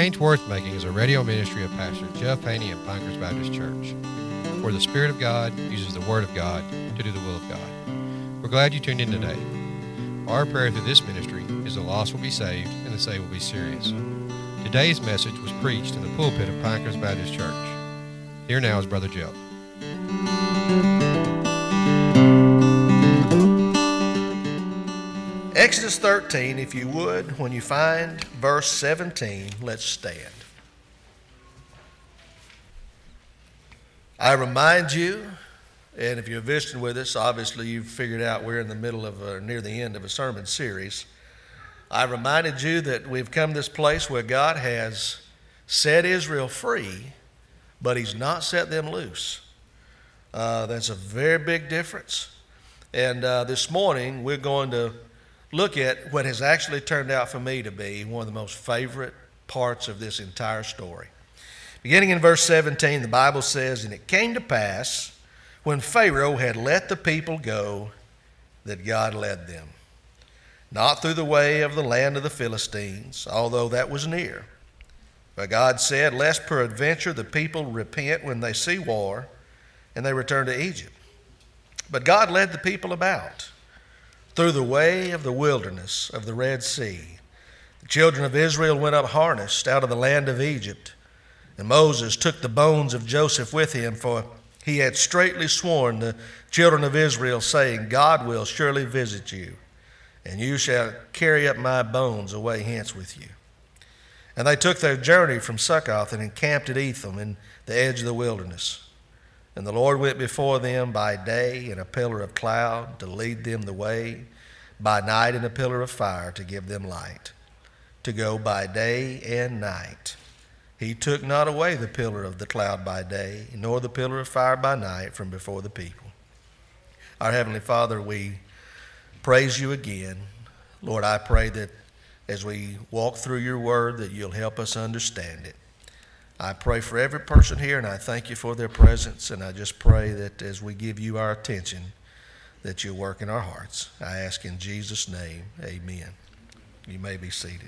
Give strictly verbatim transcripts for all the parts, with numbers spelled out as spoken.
Change Worth Making is a radio ministry of Pastor Jeff Haney of Pinecrest Baptist Church, where the Spirit of God uses the Word of God to do the will of God. We're glad you tuned in today. Our prayer through this ministry is the lost will be saved and the saved will be serious. Today's message was preached in the pulpit of Pinecrest Baptist Church. Here now is Brother Jeff. Exodus thirteen, if you would, when you find verse seventeen, let's stand. I remind you, and if you're visiting with us, obviously you've figured out we're in the middle of, or near the end of a sermon series. I reminded you that we've come to this place where God has set Israel free, but He's not set them loose. Uh, that's a very big difference. And uh, this morning we're going to look at what has actually turned out for me to be one of the most favorite parts of this entire story. Beginning in verse seventeen, the Bible says, "And it came to pass, when Pharaoh had let the people go, that God led them, not through the way of the land of the Philistines, although that was near. But God said, lest peradventure the people repent when they see war, and they return to Egypt. But God led the people about through the way of the wilderness of the Red Sea. The children of Israel went up harnessed out of the land of Egypt, and Moses took the bones of Joseph with him, for he had straitly sworn the children of Israel, saying, God will surely visit you, and you shall carry up my bones away hence with you. And they took their journey from Succoth and encamped at Etham in the edge of the wilderness. And the Lord went before them by day in a pillar of cloud to lead them the way, by night in a pillar of fire to give them light, to go by day and night. He took not away the pillar of the cloud by day, nor the pillar of fire by night from before the people." Our Heavenly Father, we praise you again. Lord, I pray that as we walk through your word that you'll help us understand it. I pray for every person here, and I thank you for their presence, and I just pray that as we give you our attention, that you'll work in our hearts. I ask in Jesus' name, amen. You may be seated.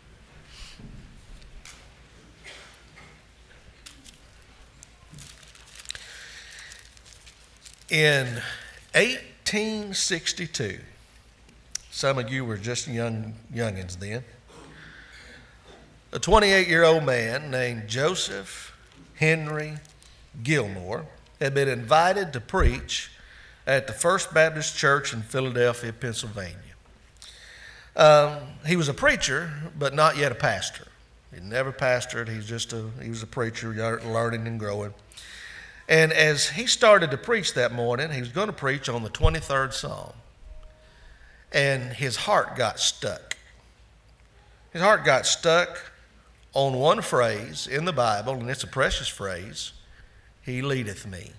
In eighteen sixty-two, some of you were just young youngins then, a twenty-eight-year-old man named Joseph Henry Gilmore had been invited to preach at the First Baptist Church in Philadelphia, Pennsylvania. Um, he was a preacher, but not yet a pastor. He never pastored. He's just a he was a preacher, learning and growing. And as he started to preach that morning, he was going to preach on the twenty-third Psalm, and his heart got stuck. His heart got stuck on one phrase in the Bible, and it's a precious phrase, "He leadeth me."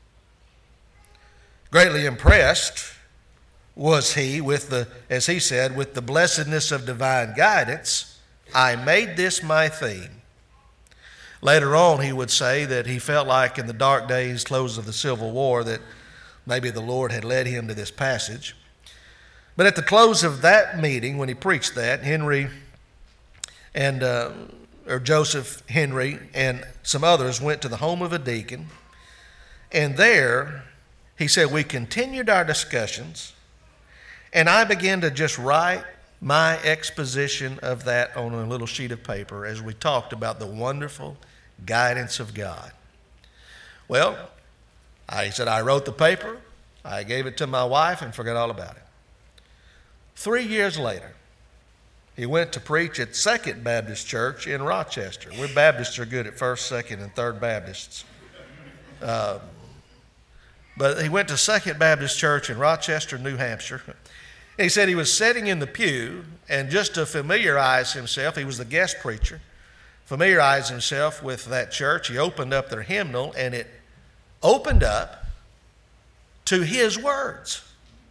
Greatly impressed was he with the, as he said, with the blessedness of divine guidance, I made this my theme. Later on, he would say that he felt like in the dark days, close of the Civil War, that maybe the Lord had led him to this passage. But at the close of that meeting, when he preached that, Henry and uh, or Joseph Henry and some others went to the home of a deacon, and there he said we continued our discussions, and I began to just write my exposition of that on a little sheet of paper as we talked about the wonderful guidance of God. Well, I, he said, I wrote the paper, I gave it to my wife, and forgot all about it. Three years later, he went to preach at Second Baptist Church in Rochester. We Baptists are good at First, Second, and Third Baptists. Uh, but he went to Second Baptist Church in Rochester, New Hampshire. And he said he was sitting in the pew, and just to familiarize himself, he was the guest preacher, familiarize himself with that church, he opened up their hymnal, and it opened up to his words.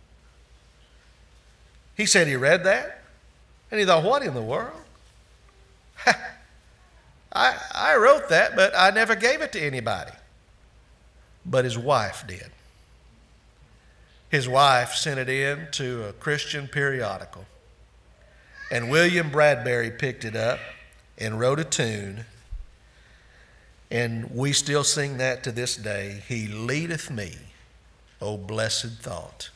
He said he read that, and he thought, what in the world? I, I wrote that, but I never gave it to anybody. But his wife did. His wife sent it in to a Christian periodical. And William Bradbury picked it up and wrote a tune, and we still sing that to this day. He leadeth me, O blessed thought.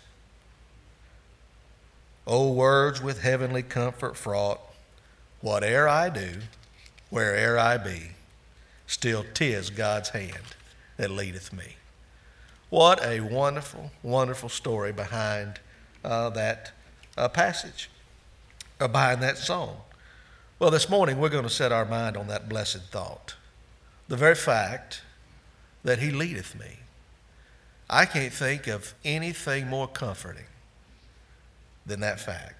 O words with heavenly comfort fraught, whate'er I do, where'er I be, still 'tis God's hand that leadeth me. What a wonderful, wonderful story behind uh, that uh, passage, or behind that song. Well, this morning we're going to set our mind on that blessed thought. The very fact that he leadeth me. I can't think of anything more comforting than that fact.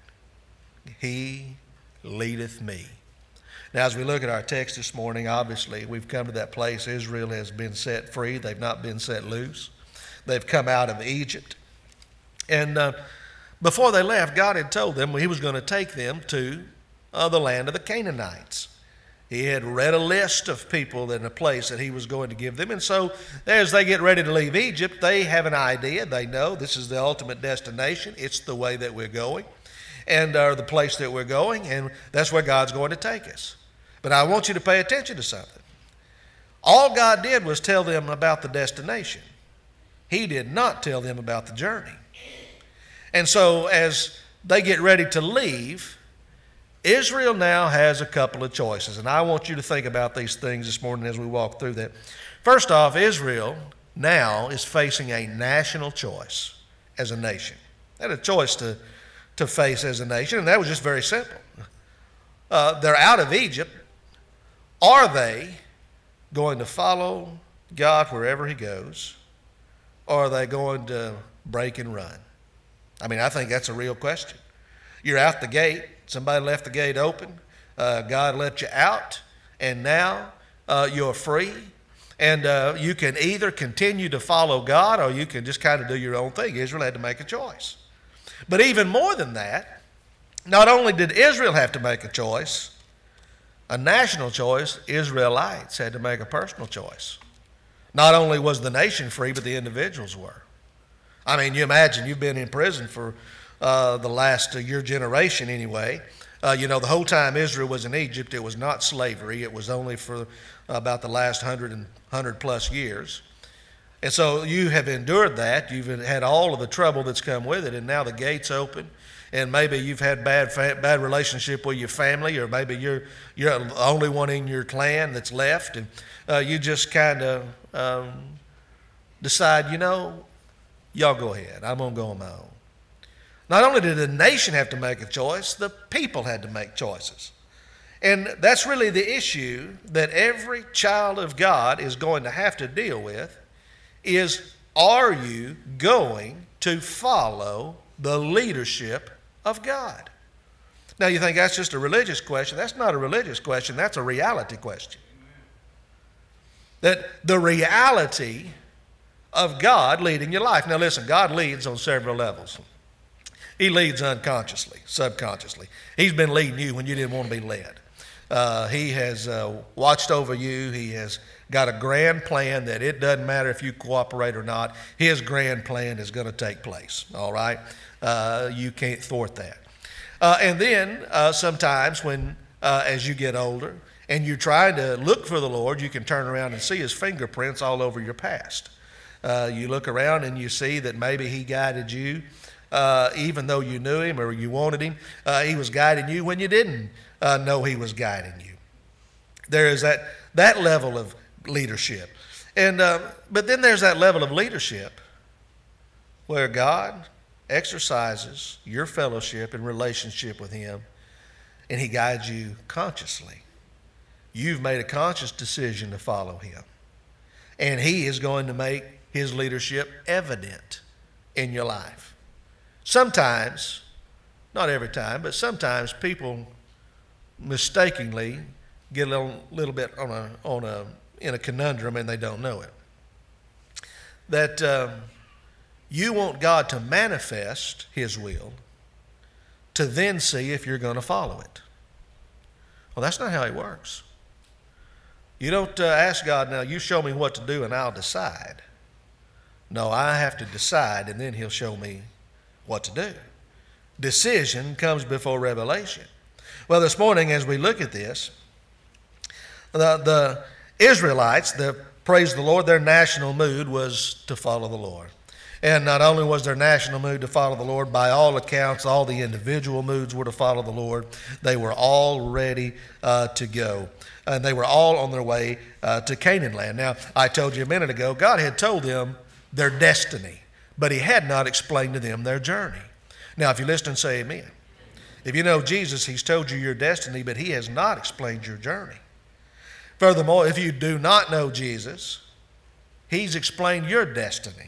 He leadeth me. Now, as we look at our text this morning, obviously we've come to that place. Israel has been set free. They've not been set loose. They've come out of Egypt. And uh, before they left, God had told them he was going to take them to uh, the land of the Canaanites. He had read a list of people in a place that he was going to give them. And so as they get ready to leave Egypt, they have an idea. They know this is the ultimate destination. It's the way that we're going, and uh, the place that we're going, and that's where God's going to take us. But I want you to pay attention to something. All God did was tell them about the destination. He did not tell them about the journey. And so as they get ready to leave, Israel now has a couple of choices, and I want you to think about these things this morning as we walk through that. First off, Israel now is facing a national choice as a nation. They had a choice to, to face as a nation, and that was just very simple. Uh, they're out of Egypt. Are they going to follow God wherever he goes, or are they going to break and run? I mean, I think that's a real question. You're out the gate. Somebody left the gate open. Uh, God let you out, and now uh, you're free. And uh, you can either continue to follow God, or you can just kind of do your own thing. Israel had to make a choice. But even more than that, not only did Israel have to make a choice, a national choice, Israelites had to make a personal choice. Not only was the nation free, but the individuals were. I mean, you imagine you've been in prison for Uh, the last uh, your generation anyway. Uh, you know, the whole time Israel was in Egypt, it was not slavery. It was only for about the last hundred and hundred plus years. And so you have endured that. You've had all of the trouble that's come with it, and now the gate's open. And maybe you've had bad fa- bad relationship with your family, or maybe you're you're the only one in your clan that's left, and uh, you just kind of um, decide, you know, y'all go ahead. I'm gonna go on my own. Not only did the nation have to make a choice, the people had to make choices. And that's really the issue that every child of God is going to have to deal with, is are you going to follow the leadership of God? Now you think that's just a religious question. That's not a religious question. That's a reality question. That the reality of God leading your life. Now listen, God leads on several levels. He leads unconsciously, subconsciously. He's been leading you when you didn't want to be led. Uh, he has uh, watched over you. He has got a grand plan that it doesn't matter if you cooperate or not. His grand plan is going to take place, all right? Uh, you can't thwart that. Uh, and then uh, sometimes when, uh, as you get older and you're trying to look for the Lord, you can turn around and see his fingerprints all over your past. Uh, you look around and you see that maybe he guided you Uh, even though you knew him or you wanted him. Uh, he was guiding you when you didn't uh, know he was guiding you. There is that, that level of leadership. And uh, but then there's that level of leadership where God exercises your fellowship and relationship with him, and he guides you consciously. You've made a conscious decision to follow him. And he is going to make his leadership evident in your life. Sometimes, not every time, but sometimes people mistakenly get a little, little bit on a, on a, in a conundrum and they don't know it. That um, you want God to manifest his will to then see if you're going to follow it. Well, that's not how he works. You don't uh, ask God, now you show me what to do and I'll decide. No, I have to decide and then he'll show me what to do. Decision comes before revelation. Well, this morning as we look at this, The, the Israelites, the, praise the Lord, their national mood was to follow the Lord. And not only was their national mood to follow the Lord, by all accounts, all the individual moods were to follow the Lord. They were all ready uh, to go. And they were all on their way uh, to Canaan land. Now, I told you a minute ago, God had told them their destiny, but he had not explained to them their journey. Now, if you listen, say amen. If you know Jesus, he's told you your destiny, but he has not explained your journey. Furthermore, if you do not know Jesus, he's explained your destiny.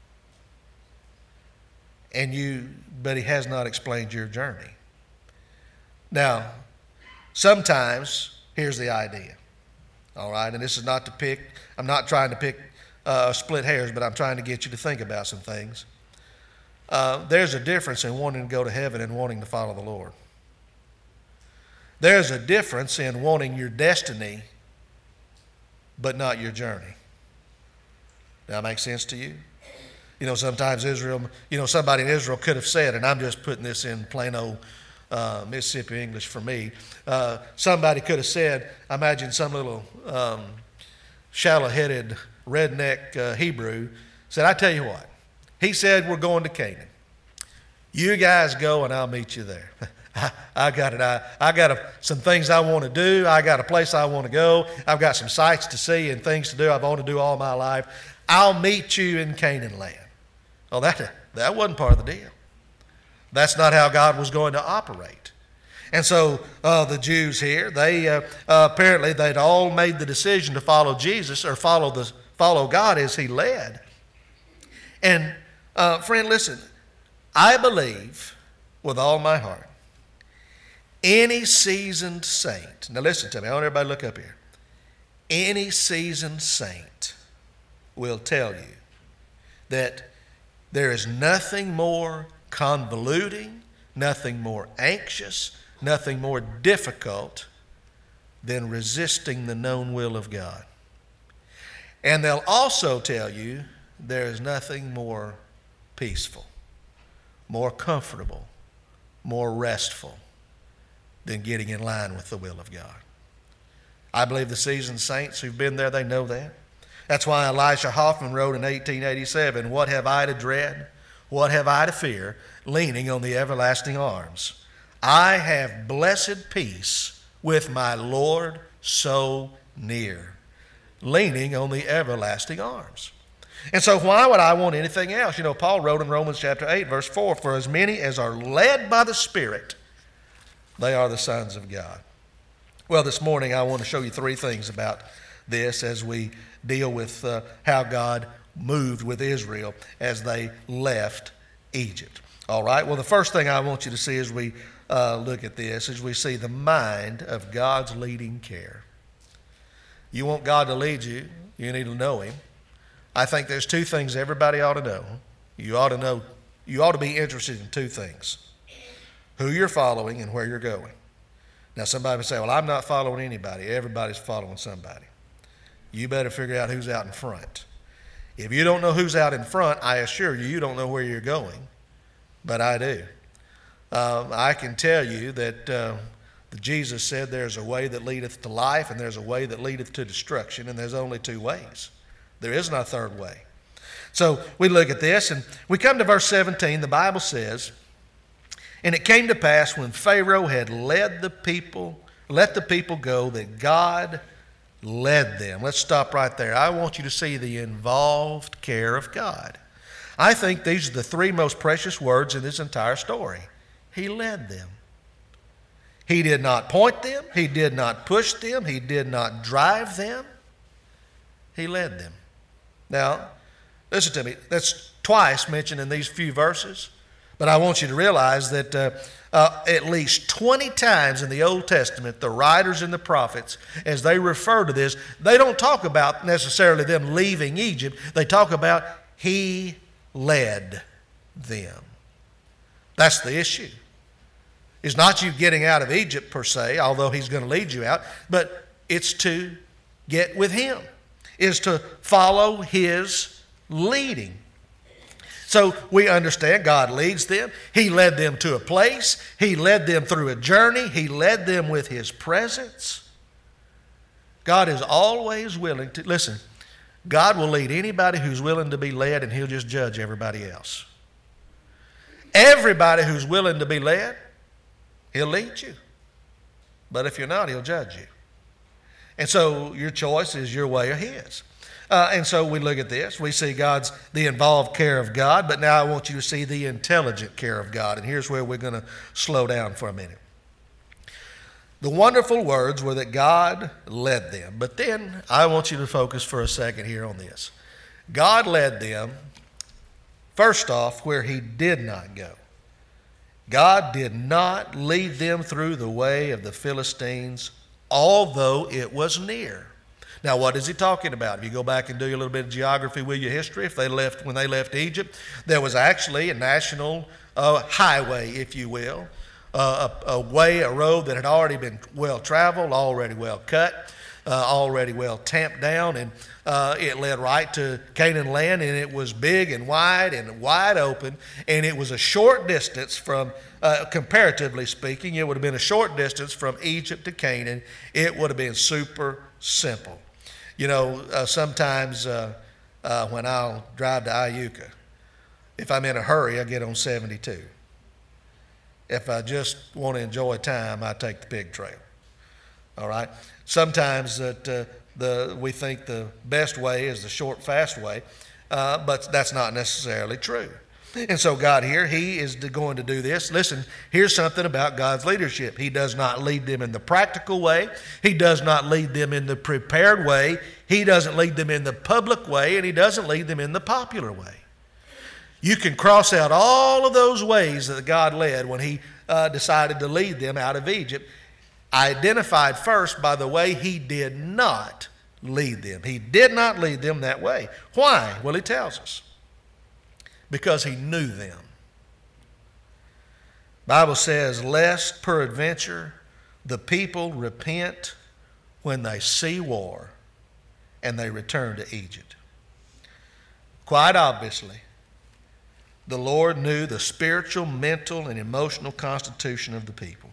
And you, but he has not explained your journey. Now, sometimes, here's the idea. All right, and this is not to pick, I'm not trying to pick uh, split hairs, but I'm trying to get you to think about some things. Uh, there's a difference in wanting to go to heaven and wanting to follow the Lord. There's a difference in wanting your destiny, but not your journey. Does that make sense to you? You know, sometimes Israel, you know, somebody in Israel could have said, and I'm just putting this in plain old uh, Mississippi English for me, uh, somebody could have said, I imagine some little um, shallow-headed redneck uh, Hebrew said, I tell you what, he said we're going to Canaan. You guys go and I'll meet you there. I, I got it. I, I got a, some things I want to do. I got a place I want to go. I've got some sights to see and things to do I've wanted to do all my life. I'll meet you in Canaan land. Oh, that, that wasn't part of the deal. That's not how God was going to operate. And so uh, the Jews here, they uh, uh, apparently they'd all made the decision to follow Jesus or follow the follow God as he led. And uh, friend, listen, I believe with all my heart, any seasoned saint, now listen to me, I want everybody to look up here. Any seasoned saint will tell you that there is nothing more convoluting, nothing more anxious, nothing more difficult than resisting the known will of God. And they'll also tell you there is nothing more peaceful, more comfortable, more restful than getting in line with the will of God. I believe the seasoned saints who've been there, they know that. That's why Elisha Hoffman wrote in eighteen eighty-seven, what have I to dread? What have I to fear? Leaning on the everlasting arms. I have blessed peace with my Lord so near. Leaning on the everlasting arms. And so why would I want anything else? You know, Paul wrote in Romans chapter eight, verse four, for as many as are led by the Spirit, they are the sons of God. Well, this morning I want to show you three things about this as we deal with uh, how God moved with Israel as they left Egypt. All right, well, the first thing I want you to see as we uh, look at this is we see the mind of God's leading care. You want God to lead you, you need to know him. I think there's two things everybody ought to know. You ought to know, you ought to be interested in two things. Who you're following and where you're going. Now somebody would say, well, I'm not following anybody. Everybody's following somebody. You better figure out who's out in front. If you don't know who's out in front, I assure you, you don't know where you're going. But I do. Um, I can tell you that uh, Jesus said there's a way that leadeth to life and there's a way that leadeth to destruction, and there's only two ways. There isn't a third way. So we look at this and we come to verse seventeen. The Bible says, and it came to pass when Pharaoh had led the people, let the people go, that God led them. Let's stop right there. I want you to see the involved care of God. I think these are the three most precious words in this entire story. He led them. He did not point them. He did not push them. He did not drive them. He led them. Now, listen to me. That's twice mentioned in these few verses. But I want you to realize that uh, uh, at least twenty times in the Old Testament, the writers and the prophets, as they refer to this, they don't talk about necessarily them leaving Egypt. They talk about he led them. That's the issue. It's not you getting out of Egypt per se, although he's going to lead you out, but it's to get with him, is to follow his leading. So we understand God leads them. He led them to a place. He led them through a journey. He led them with his presence. God is always willing to, listen, God will lead anybody who's willing to be led, and he'll just judge everybody else. Everybody who's willing to be led, he'll lead you. But if you're not, he'll judge you. And so your choice is your way or his. Uh, and so we look at this. We see God's, the involved care of God, but now I want you to see the intelligent care of God. And here's where we're going to slow down for a minute. The wonderful words were that God led them. But then I want you to focus for a second here on this. God led them, first off, where he did not go. God did not lead them through the way of the Philistines, although it was near. Now, what is he talking about? If you go back and do a little bit of geography with your history, if they left, when they left Egypt, there was actually a national uh, highway, if you will. Uh, a, a way, a road that had already been well traveled, already well cut, uh, already well tamped down, and uh, it led right to Canaan land, and it was big and wide and wide open, and it was a short distance from, uh, comparatively speaking, it would have been a short distance from Egypt to Canaan. It would have been super simple. You know, uh, sometimes uh, uh, when I'll drive to Iuka, if I'm in a hurry, I get on seventy-two. If I just want to enjoy time, I take the pig trail. All right? Sometimes that uh, the we think the best way is the short, fast way, uh, but that's not necessarily true. And so God here, he is going to do this. Listen, here's something about God's leadership. He does not lead them in the practical way. He does not lead them in the prepared way. He doesn't lead them in the public way, and he doesn't lead them in the popular way. You can cross out all of those ways that God led when he uh, decided to lead them out of Egypt, identified first by the way he did not lead them. He did not lead them that way. Why? Well, he tells us. Because he knew them. The Bible says, lest peradventure the people repent when they see war and they return to Egypt. Quite obviously, the Lord knew the spiritual, mental, and emotional constitution of the people.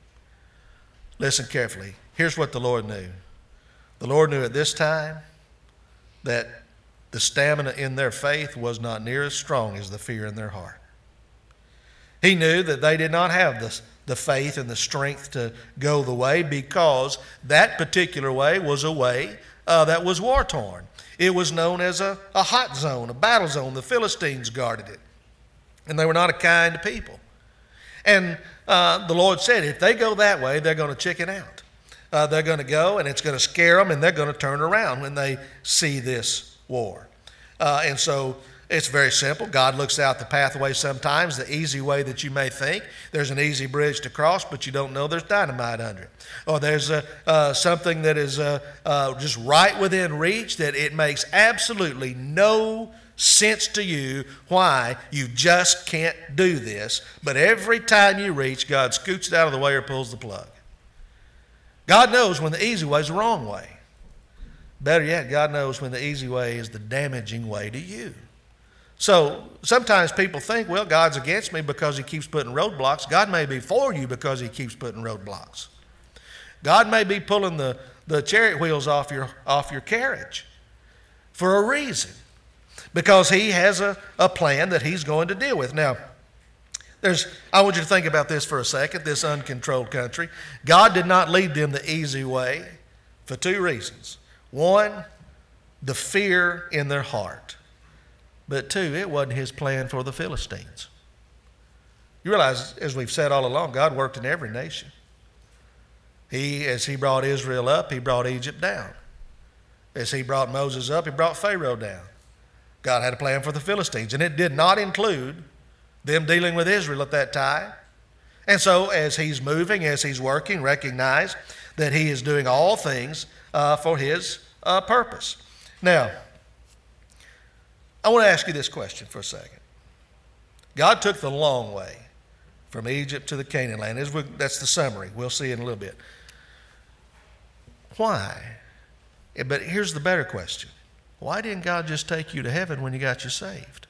Listen carefully. Here's what the Lord knew. The Lord knew at this time that the stamina in their faith was not near as strong as the fear in their heart. He knew that they did not have the, the faith and the strength to go the way, because that particular way was a way uh, that was war-torn. It was known as a, a hot zone, a battle zone. The Philistines guarded it. And they were not a kind people. And uh, the Lord said, if they go that way, they're going to chicken out. Uh, they're going to go, and it's going to scare them, and they're going to turn around when they see this war. Uh, and so it's very simple. God looks out the pathway sometimes, the easy way that you may think. There's an easy bridge to cross, but you don't know there's dynamite under it. Or there's a, uh, something that is uh, uh, just right within reach that it makes absolutely no sense to you why you just can't do this, but every time you reach, God scoots it out of the way or pulls the plug. God knows when the easy way is the wrong way. Better yet, God knows when the easy way is the damaging way to you. So sometimes people think, well, God's against me because he keeps putting roadblocks. God may be for you because he keeps putting roadblocks. God may be pulling the, the chariot wheels off your, off your carriage for a reason, because he has a, a plan that he's going to deal with. Now, there's, I want you to think about this for a second, this uncontrolled country. God did not lead them the easy way for two reasons. One, the fear in their heart. But two, it wasn't his plan for the Philistines. You realize, as we've said all along, God worked in every nation. He, as he brought Israel up, he brought Egypt down. As he brought Moses up, he brought Pharaoh down. God had a plan for the Philistines, and it did not include them dealing with Israel at that time. And so as he's moving, as he's working, recognize that he is doing all things uh, for his uh, purpose. Now, I want to ask you this question for a second. God took the long way from Egypt to the Canaan land. That's the summary. We'll see in a little bit. Why? But here's the better question. Why didn't God just take you to heaven when you got you saved?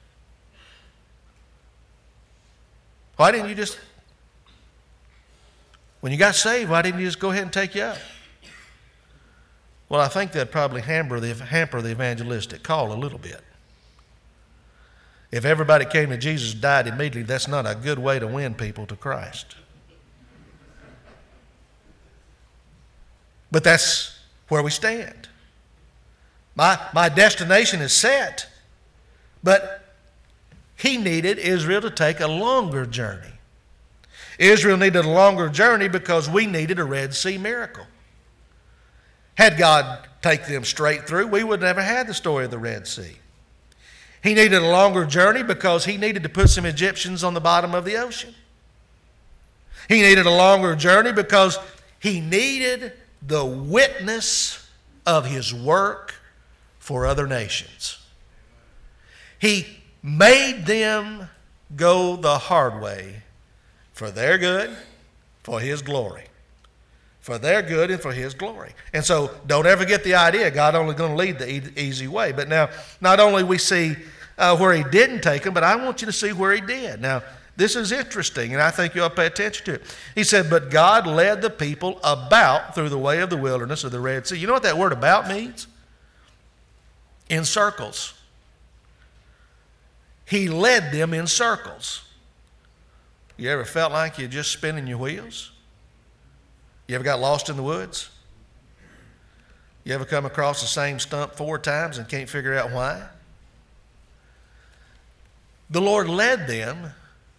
Why didn't you just, when you got saved, why didn't you just go ahead and take you up? Well, I think that'd probably hamper the, hamper the evangelistic call a little bit. If everybody came to Jesus and died immediately, that's not a good way to win people to Christ. But that's where we stand. My, my destination is set, but he needed Israel to take a longer journey. Israel needed a longer journey because we needed a Red Sea miracle. Had God take them straight through, we would never had the story of the Red Sea. He needed a longer journey because he needed to put some Egyptians on the bottom of the ocean. He needed a longer journey because he needed the witness of his work for other nations. He made them go the hard way for their good, for his glory. For their good and for his glory. And so don't ever get the idea God only going to lead the e- easy way. But now, not only we see uh, where he didn't take them, but I want you to see where he did. Now, this is interesting, and I think you ought to pay attention to it. He said, but God led the people about through the way of the wilderness of the Red Sea. You know what that word about means? In circles. He led them in circles. You ever felt like you're just spinning your wheels? You ever got lost in the woods? You ever come across the same stump four times and can't figure out why? The Lord led them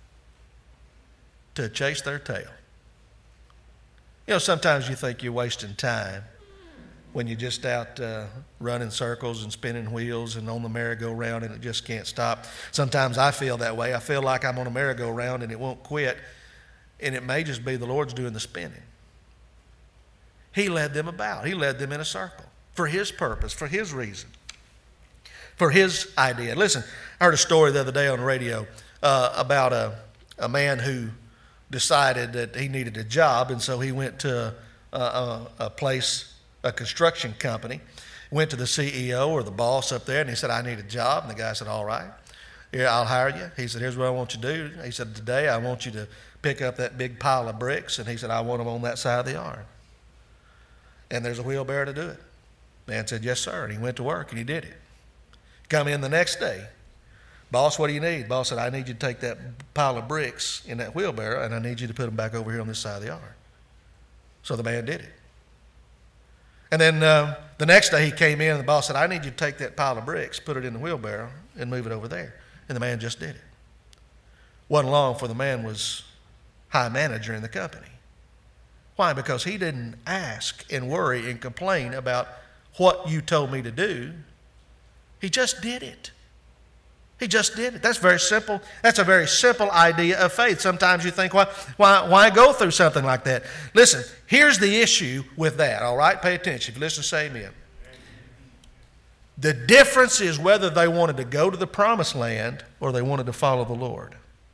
to chase their tail. You know, sometimes you think you're wasting time when you're just out uh, running circles and spinning wheels and on the merry-go-round and it just can't stop. Sometimes I feel that way. I feel like I'm on a merry-go-round and it won't quit, and it may just be the Lord's doing the spinning. He led them about. He led them in a circle for his purpose, for his reason, for his idea. Listen, I heard a story the other day on the radio uh, about a, a man who decided that he needed a job, and so he went to a, a, a place, a construction company, went to the C E O or the boss up there, and he said, I need a job. And the guy said, all right, yeah, I'll hire you. He said, here's what I want you to do. He said, today I want you to pick up that big pile of bricks. And he said, I want them on that side of the yard. And there's a wheelbarrow to do it. Man said, yes, sir. And he went to work and he did it. Come in the next day. Boss, what do you need? Boss said, I need you to take that pile of bricks in that wheelbarrow and I need you to put them back over here on this side of the yard. So the man did it. And then uh, the next day he came in and the boss said, I need you to take that pile of bricks, put it in the wheelbarrow and move it over there. And the man just did it. Wasn't long for the man was high manager in the company. Why? Because he didn't ask and worry and complain about what you told me to do. He just did it. He just did it. That's very simple. That's a very simple idea of faith. Sometimes you think, why, why, why go through something like that? Listen, here's the issue with that, all right? Pay attention. If you listen, say amen. The difference is whether they wanted to go to the promised land or they wanted to follow the Lord.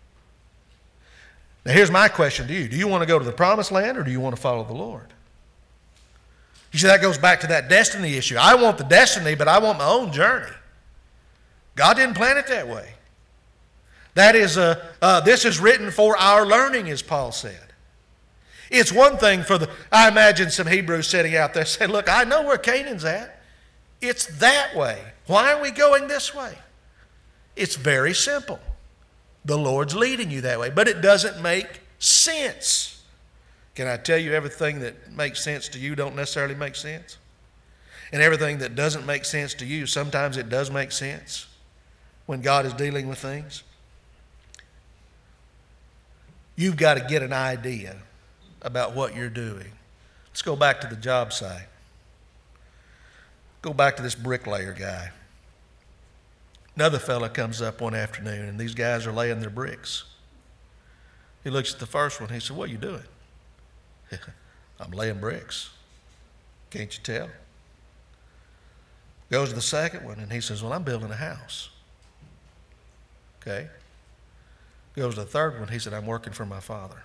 Now, here's my question to you. Do you want to go to the promised land or do you want to follow the Lord? You see, that goes back to that destiny issue. I want the destiny, but I want my own journey. God didn't plan it that way. That is, a, uh, this is written for our learning, as Paul said. It's one thing for the, I imagine some Hebrews sitting out there saying, look, I know where Canaan's at. It's that way. Why are we going this way? It's very simple. The Lord's leading you that way, but it doesn't make sense. Can I tell you everything that makes sense to you don't necessarily make sense? And everything that doesn't make sense to you, sometimes it does make sense when God is dealing with things. You've got to get an idea about what you're doing. Let's go back to the job site. Go back to this bricklayer guy. Another fella comes up one afternoon, and these guys are laying their bricks. He looks at the first one. He said, what are you doing? I'm laying bricks. Can't you tell? Goes to the second one, and he says, well, I'm building a house. Okay. Goes to the third one. He said, I'm working for my father.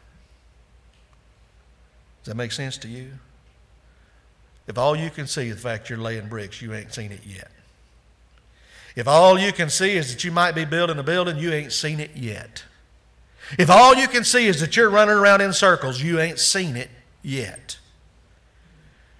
Does that make sense to you? If all you can see is the fact you're laying bricks, you ain't seen it yet. If all you can see is that you might be building a building, you ain't seen it yet. If all you can see is that you're running around in circles, you ain't seen it yet.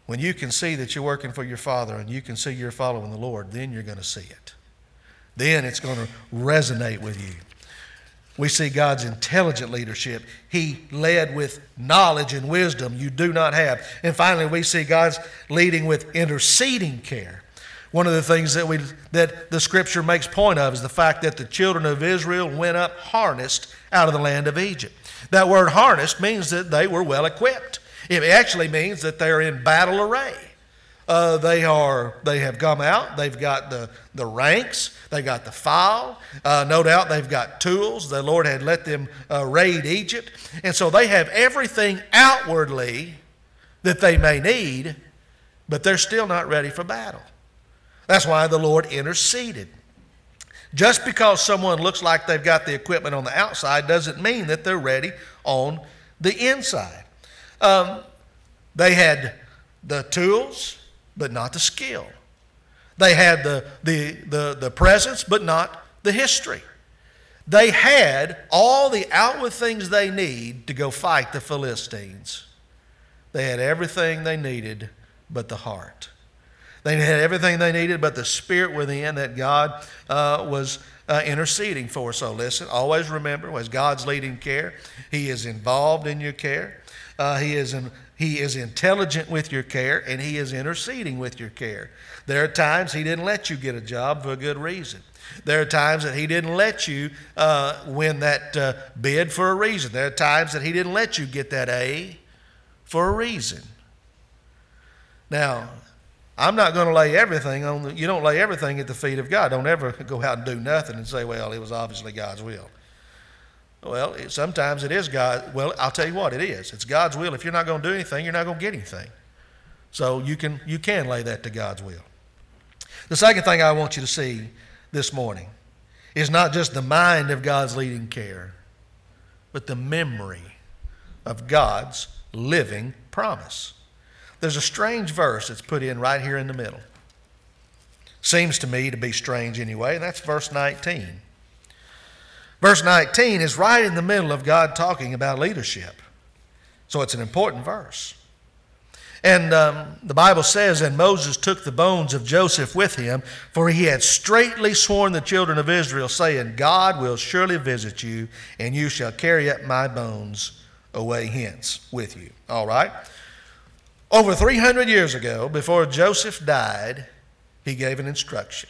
When you can see that you're working for your Father and you can see you're following the Lord, then you're going to see it. Then it's going to resonate with you. We see God's intelligent leadership. He led with knowledge and wisdom you do not have. And finally, we see God's leading with interceding care. One of the things that we that the Scripture makes point of is the fact that the children of Israel went up harnessed out of the land of Egypt. That word harnessed means that they were well equipped. It actually means that they're in battle array. Uh, they are. They have come out. They've got the, the ranks. They've got the file. Uh, no doubt they've got tools. The Lord had let them uh, raid Egypt. And so they have everything outwardly that they may need, but they're still not ready for battle. That's why the Lord interceded. Just because someone looks like they've got the equipment on the outside doesn't mean that they're ready on the inside. Um, they had the tools, but not the skill. They had the, the, the, the presence, but not the history. They had all the outward things they need to go fight the Philistines. They had everything they needed but the heart. They had everything they needed but the spirit within that God uh, was uh, interceding for. So listen, always remember, as God's leading care, He is involved in your care. Uh, he is in, He is intelligent with your care, and He is interceding with your care. There are times He didn't let you get a job for a good reason. There are times that He didn't let you uh, win that uh, bid for a reason. There are times that He didn't let you get that A for a reason. Now, I'm not going to lay everything on the, you don't lay everything at the feet of God. Don't ever go out and do nothing and say, well, it was obviously God's will. Well, it, sometimes it is God. Well, I'll tell you what, it is. It's God's will. If you're not going to do anything, you're not going to get anything. So you can you can lay that to God's will. The second thing I want you to see this morning is not just the mind of God's leading care, but the memory of God's living promise. There's a strange verse that's put in right here in the middle. Seems to me to be strange anyway, and that's verse nineteen. Verse nineteen is right in the middle of God talking about leadership. So it's an important verse. And um, the Bible says, and Moses took the bones of Joseph with him, for he had straitly sworn the children of Israel, saying, God will surely visit you, and you shall carry up my bones away hence with you. All right? Over three hundred years ago, before Joseph died, he gave an instruction.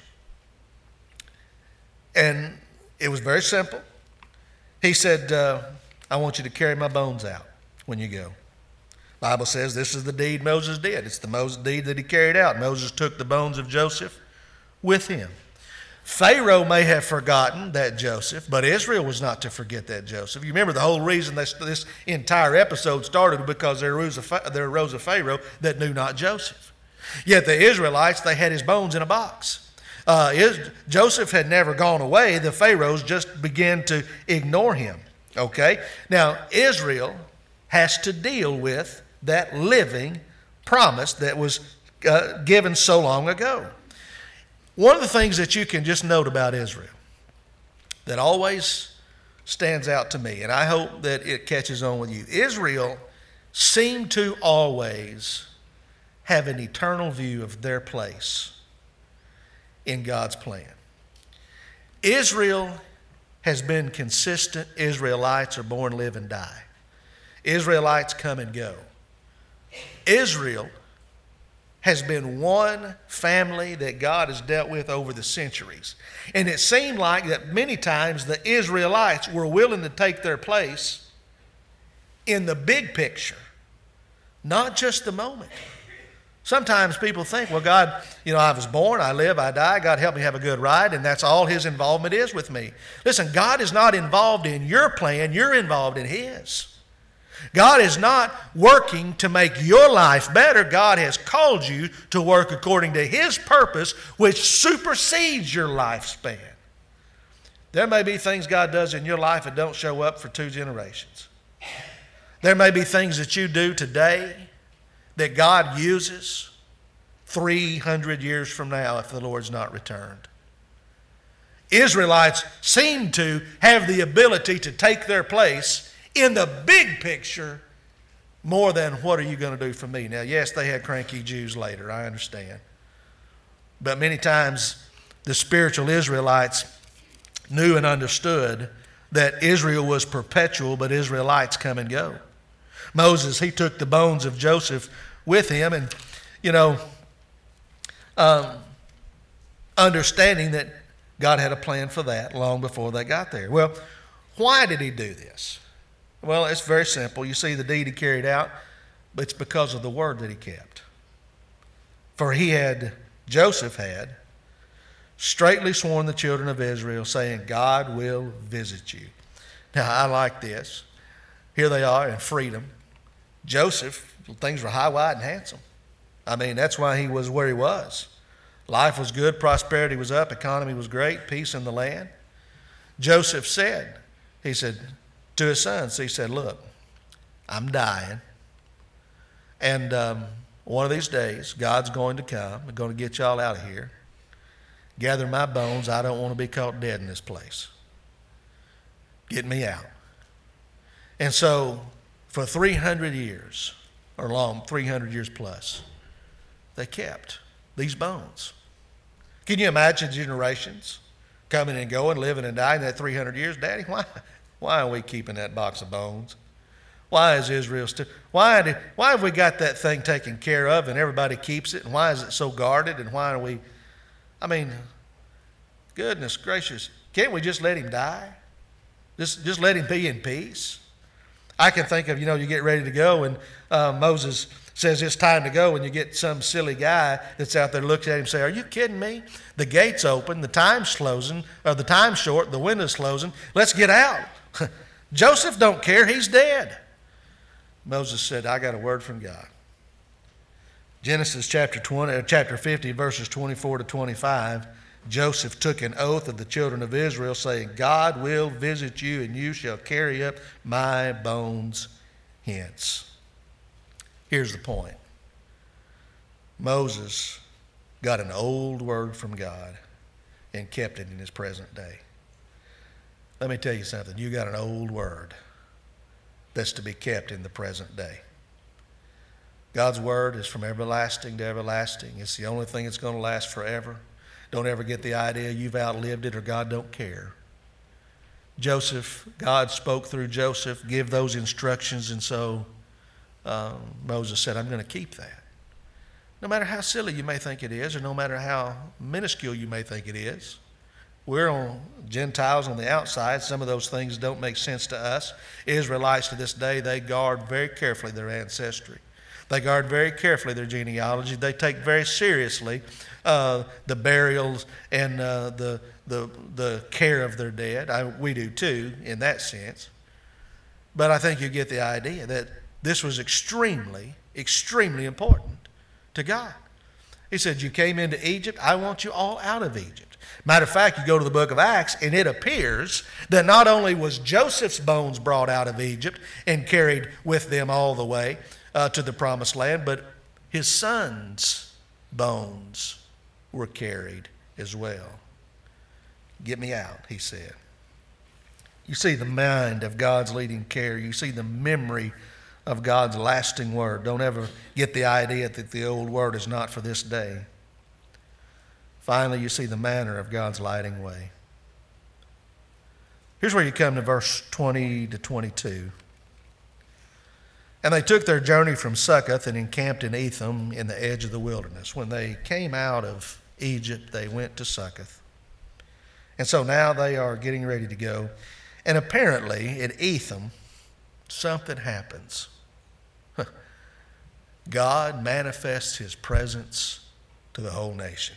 And it was very simple. He said, uh, I want you to carry my bones out when you go. The Bible says this is the deed Moses did. It's the Moses deed that he carried out. Moses took the bones of Joseph with him. Pharaoh may have forgotten that Joseph, but Israel was not to forget that Joseph. You remember the whole reason this, this entire episode started because there arose, a, there arose a Pharaoh that knew not Joseph. Yet the Israelites, they had his bones in a box. Uh, is, Joseph had never gone away. The Pharaohs just began to ignore him. Okay? Now, Israel has to deal with that living promise that was uh, given so long ago. One of the things that you can just note about Israel that always stands out to me, and I hope that it catches on with you, Israel seemed to always have an eternal view of their place in God's plan. Israel has been consistent. Israelites are born, live, and die. Israelites come and go. Israel has been one family that God has dealt with over the centuries. And it seemed like that many times the Israelites were willing to take their place in the big picture, not just the moment. Sometimes people think, well, God, you know, I was born, I live, I die, God help me have a good ride, and that's all His involvement is with me. Listen, God is not involved in your plan, you're involved in His. God is not working to make your life better. God has called you to work according to His purpose, which supersedes your lifespan. There may be things God does in your life that don't show up for two generations. There may be things that you do today that God uses three hundred years from now if the Lord's not returned. Israelites seem to have the ability to take their place in the big picture more than what are you going to do for me? Now, yes, they had cranky Jews later, I understand. But many times the spiritual Israelites knew and understood that Israel was perpetual, but Israelites come and go. Moses, he took the bones of Joseph with him, and, you know, um, understanding that God had a plan for that long before they got there. Well, why did he do this? Well, it's very simple. You see the deed he carried out, but it's because of the word that he kept. For he had, Joseph had, straightly sworn the children of Israel, saying, God will visit you. Now, I like this. Here they are in freedom. Joseph, things were high, wide, and handsome. I mean, that's why he was where he was. Life was good, prosperity was up, economy was great, peace in the land. Joseph said, he said to his sons, he said, look, I'm dying. And um, one of these days, God's going to come. I'm going to get y'all out of here. Gather my bones. I don't want to be caught dead in this place. Get me out. And so for three hundred years, or long, three hundred years plus, they kept these bones. Can you imagine generations coming and going, living and dying that three hundred years? Daddy, why, why are we keeping that box of bones? Why is Israel still, why, did, why have we got that thing taken care of and everybody keeps it? And why is it so guarded? And why are we, I mean, goodness gracious, can't we just let him die? Just, just let him be in peace? I can think of, you know, you get ready to go and uh, Moses says it's time to go, and you get some silly guy that's out there looks at him and say, are you kidding me? The gate's open, the time's closing, or the time's short, the window's closing. Let's get out. Joseph don't care, he's dead. Moses said, I got a word from God. Genesis chapter twenty, or chapter fifty, verses twenty-four to twenty-five, Joseph took an oath of the children of Israel, saying, God will visit you, and you shall carry up my bones hence. Here's the point. Moses got an old word from God and kept it in his present day. Let me tell you something. You got an old word that's to be kept in the present day. God's word is from everlasting to everlasting. It's the only thing that's going to last forever. Don't ever get the idea you've outlived it or God don't care. Joseph, God spoke through Joseph, give those instructions, and so uh, Moses said, I'm going to keep that. No matter how silly you may think it is, or no matter how minuscule you may think it is, we're on Gentiles on the outside. Some of those things don't make sense to us. Israelites to this day, they guard very carefully their ancestry. They guard very carefully their genealogy. They take very seriously uh, the burials and uh, the, the, the care of their dead. I, we do too, in that sense. But I think you get the idea that this was extremely, extremely important to God. He said, you came into Egypt, I want you all out of Egypt. Matter of fact, you go to the book of Acts, and it appears that not only was Joseph's bones brought out of Egypt and carried with them all the way uh, to the promised land, but his son's bones were carried as well. Get me out, he said. You see the mind of God's leading care. You see the memory of God's lasting word. Don't ever get the idea that the old word is not for this day. Finally, you see the manner of God's lighting way. Here's where you come to verse twenty to twenty-two. And they took their journey from Succoth and encamped in Etham in the edge of the wilderness. When they came out of Egypt, they went to Succoth. And so now they are getting ready to go. And apparently at Etham, something happens. God manifests his presence to the whole nation.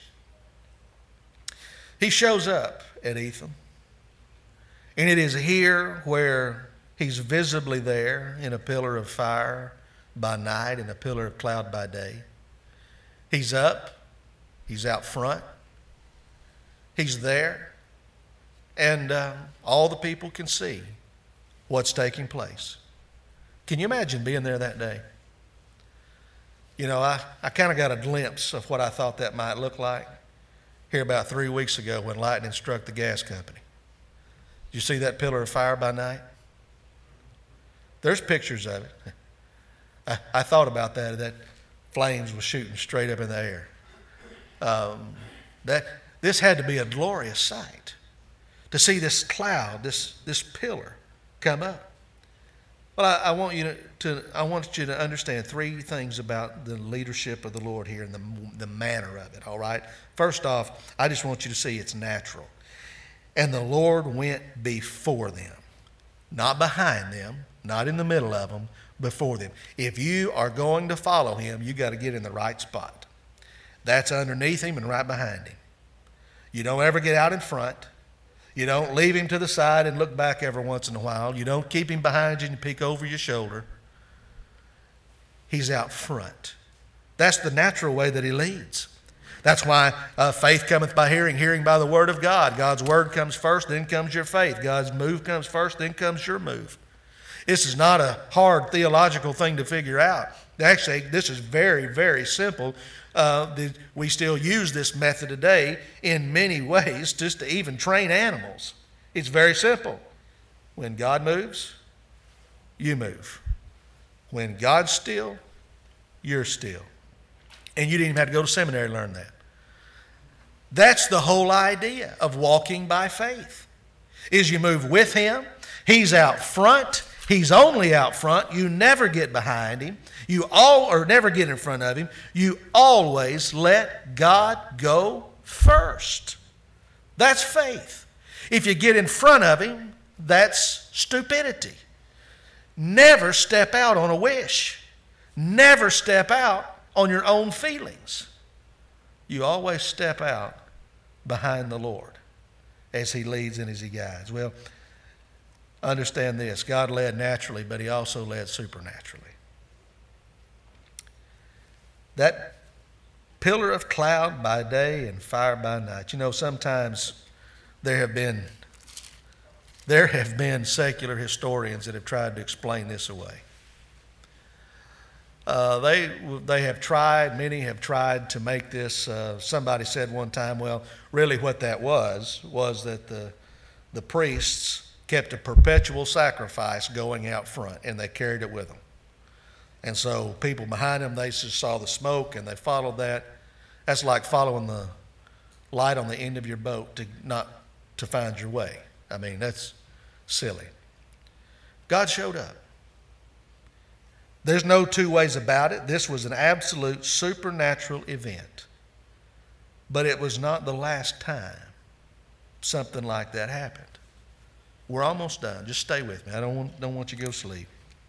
He shows up at Etham. And it is here where he's visibly there in a pillar of fire by night and a pillar of cloud by day. He's up. He's out front. He's there. And uh, all the people can see what's taking place. Can you imagine being there that day? You know, I, I kind of got a glimpse of what I thought that might look like here about three weeks ago when lightning struck the gas company. Did you see that pillar of fire by night? There's pictures of it. I, I thought about that, that flames was shooting straight up in the air. Um, that this had to be a glorious sight to see this cloud, this, this pillar come up. Well, I, I want you to, to I want you to understand three things about the leadership of the Lord here and the, the manner of it, all right? First off, I just want you to see it's natural. And the Lord went before them, not behind them, not in the middle of them, before them. If you are going to follow him, you got to get in the right spot. That's underneath him and right behind him. You don't ever get out in front. You don't leave him to the side and look back every once in a while. You don't keep him behind you and peek over your shoulder. He's out front. That's the natural way that he leads. That's why uh, faith cometh by hearing, hearing by the word of God. God's word comes first, then comes your faith. God's move comes first, then comes your move. This is not a hard theological thing to figure out. Actually, this is very, very simple. Uh, the, we still use this method today in many ways just to even train animals. It's very simple. When God moves, you move. When God's still, you're still. And you didn't even have to go to seminary to learn that. That's the whole idea of walking by faith, is you move with him. He's out front. He's only out front. You never get behind him. You all or never get in front of him. You always let God go first. That's faith. If you get in front of him, that's stupidity. Never step out on a wish. Never step out on your own feelings. You always step out behind the Lord as he leads and as he guides. Well, understand this. God led naturally, but he also led supernaturally. That pillar of cloud by day and fire by night. You know, sometimes there have been there have been secular historians that have tried to explain this away. Uh, they they have tried, many have tried to make this, uh, somebody said one time, well, really what that was, was that the, the priests kept a perpetual sacrifice going out front, and they carried it with them. And so people behind them, they just saw the smoke, and they followed that. That's like following the light on the end of your boat to not to find your way. I mean, that's silly. God showed up. There's no two ways about it. This was an absolute supernatural event. But it was not the last time something like that happened. We're almost done. Just stay with me. I don't want, don't want you to go to sleep.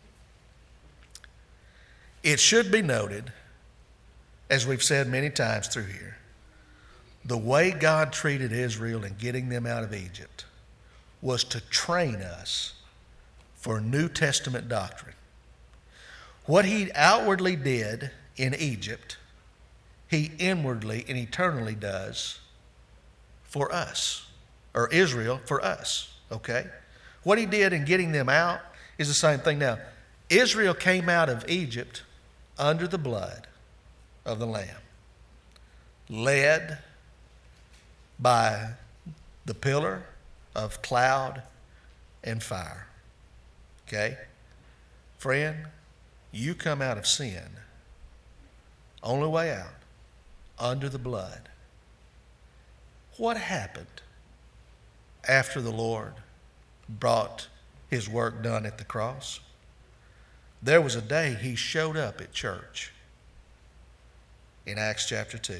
It should be noted, as we've said many times through here, the way God treated Israel in getting them out of Egypt was to train us for New Testament doctrine. What he outwardly did in Egypt, he inwardly and eternally does for us, or Israel for us, okay? What he did in getting them out is the same thing now. Israel came out of Egypt under the blood of the Lamb, led by the pillar of cloud and fire, okay? Friend, you come out of sin, only way out, under the blood. What happened after the Lord brought his work done at the cross? There was a day he showed up at church in Acts chapter two.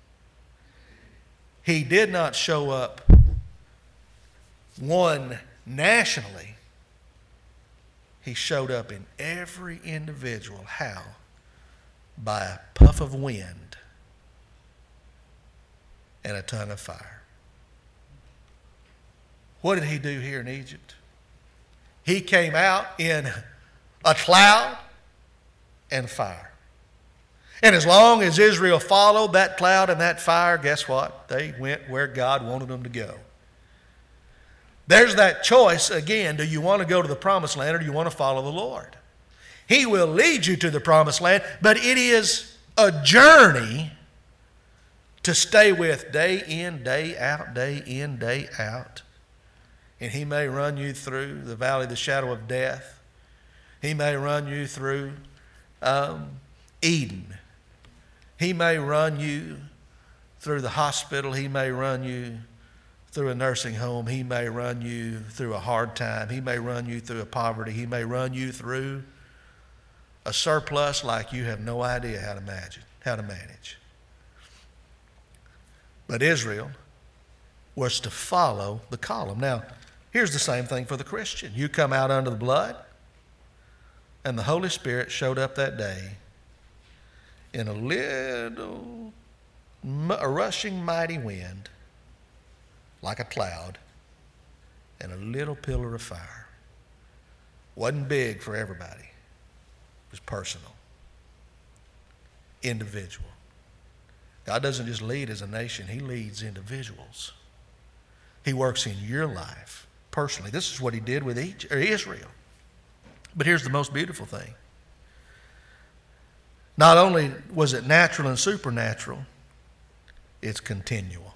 He did not show up, one, nationally. He showed up in every individual. How? By a puff of wind and a tongue of fire. What did he do here in Egypt? He came out in a cloud and fire. And as long as Israel followed that cloud and that fire, guess what? They went where God wanted them to go. There's that choice again. Do you want to go to the promised land or do you want to follow the Lord? He will lead you to the promised land, but it is a journey to stay with day in, day out, day in, day out. And he may run you through the valley of the shadow of death. He may run you through um, Eden. He may run you through the hospital. He may run you through a nursing home. He may run you through a hard time. He may run you through a poverty. He may run you through a surplus like you have no idea how to imagine, how to manage. But Israel was to follow the column. Now, here's the same thing for the Christian. You come out under the blood, and the Holy Spirit showed up that day in a little, a rushing mighty wind, like a cloud, and a little pillar of fire. Wasn't big for everybody. It was personal, individual. God doesn't just lead as a nation. He leads individuals. He works in your life personally. This is what he did with Israel. But here's the most beautiful thing. Not only was it natural and supernatural, it's continual.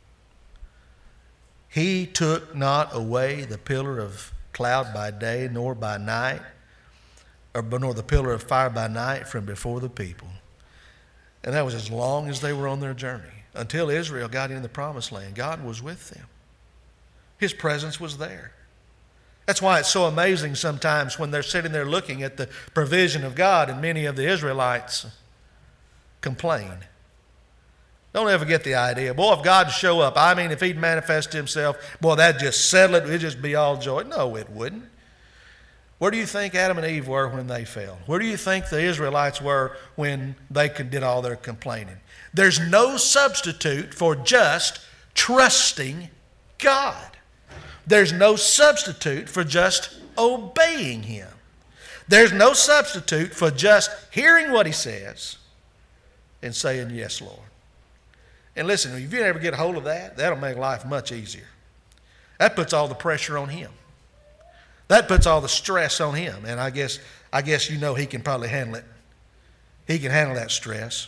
He took not away the pillar of cloud by day, nor by night, or nor the pillar of fire by night from before the people. And that was as long as they were on their journey. Until Israel got in the promised land, God was with them. His presence was there. That's why it's so amazing sometimes when they're sitting there looking at the provision of God, and many of the Israelites complain. Don't ever get the idea, boy, if God show up, I mean, if he'd manifest himself, boy, that'd just settle it. It'd just be all joy. No, it wouldn't. Where do you think Adam and Eve were when they fell? Where do you think the Israelites were when they did all their complaining? There's no substitute for just trusting God. There's no substitute for just obeying him. There's no substitute for just hearing what he says and saying, yes, Lord. And listen, if you ever get a hold of that, that'll make life much easier. That puts all the pressure on him. That puts all the stress on him. And I guess, I guess you know he can probably handle it. He can handle that stress.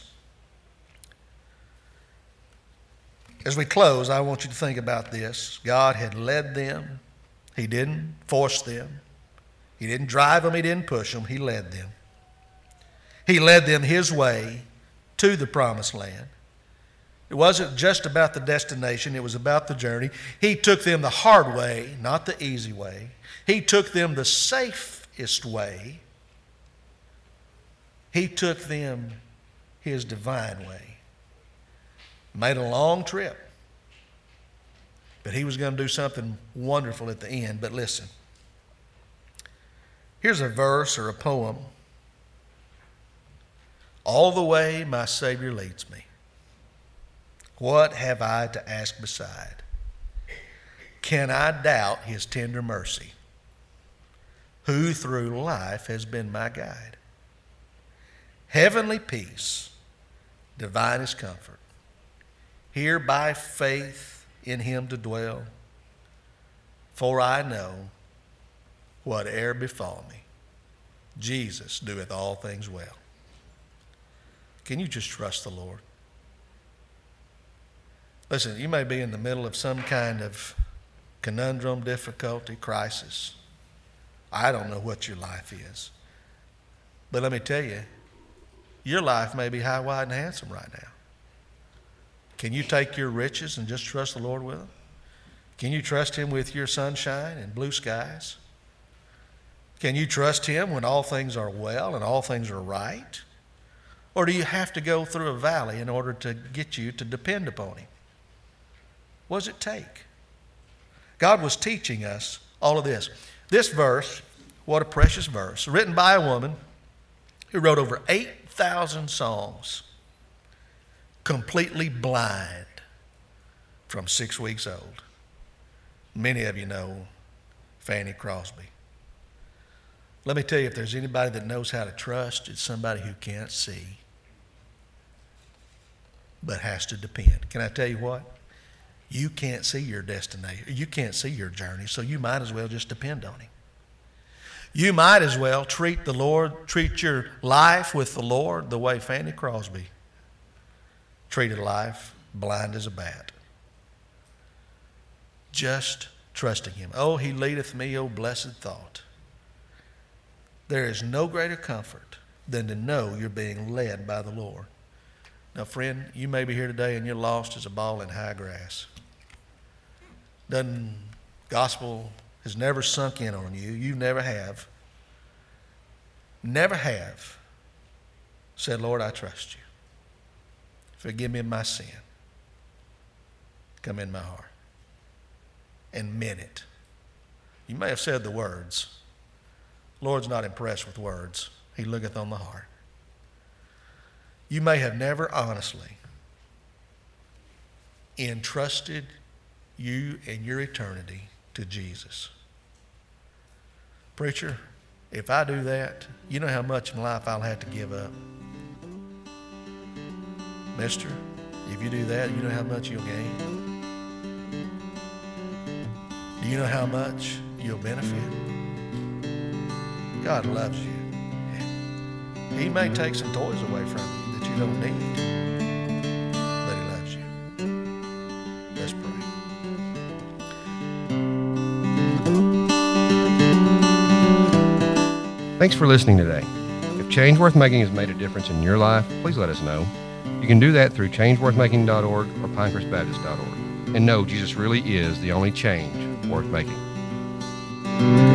As we close, I want you to think about this. God had led them. He didn't force them. He didn't drive them. He didn't push them. He led them. He led them his way to the promised land. It wasn't just about the destination. It was about the journey. He took them the hard way, not the easy way. He took them the safest way. He took them his divine way. Made a long trip. But he was going to do something wonderful at the end. But listen. Here's a verse or a poem. All the way my Savior leads me. What have I to ask beside? Can I doubt his tender mercy, who through life has been my guide? Heavenly peace, divinest comfort, here by faith in him to dwell, for I know whate'er befall me, Jesus doeth all things well. Can you just trust the Lord? Listen, you may be in the middle of some kind of conundrum, difficulty, crisis. I don't know what your life is. But let me tell you, your life may be high, wide, and handsome right now. Can you take your riches and just trust the Lord with them? Can you trust him with your sunshine and blue skies? Can you trust him when all things are well and all things are right? Or do you have to go through a valley in order to get you to depend upon him? What does it take? God was teaching us all of this. This verse, what a precious verse, written by a woman who wrote over eight thousand songs, completely blind from six weeks old. Many of you know Fanny Crosby. Let me tell you, if there's anybody that knows how to trust, it's somebody who can't see, but has to depend. Can I tell you what? You can't see your destination. You can't see your journey, so you might as well just depend on him. You might as well treat the Lord, treat your life with the Lord the way Fanny Crosby treated life, blind as a bat. Just trusting him. Oh, he leadeth me, oh blessed thought. There is no greater comfort than to know you're being led by the Lord. Now, friend, you may be here today and you're lost as a ball in high grass. Doesn't, gospel has never sunk in on you. You never have. Never have said, Lord, I trust you. Forgive me of my sin. Come in my heart. And meant it. You may have said the words. Lord's not impressed with words. He looketh on the heart. You may have never honestly entrusted you and your eternity to Jesus. Preacher, if I do that, you know how much in life I'll have to give up. Mister, if you do that, you know how much you'll gain. Do you know how much you'll benefit? God loves you. He may take some toys away from you that you don't need, but He loves you. Let's pray. Thanks for listening today. If Change Worth Making has made a difference in your life, please let us know. You can do that through change worth making dot org or pinecrest baptist dot org. And know Jesus really is the only change worth making.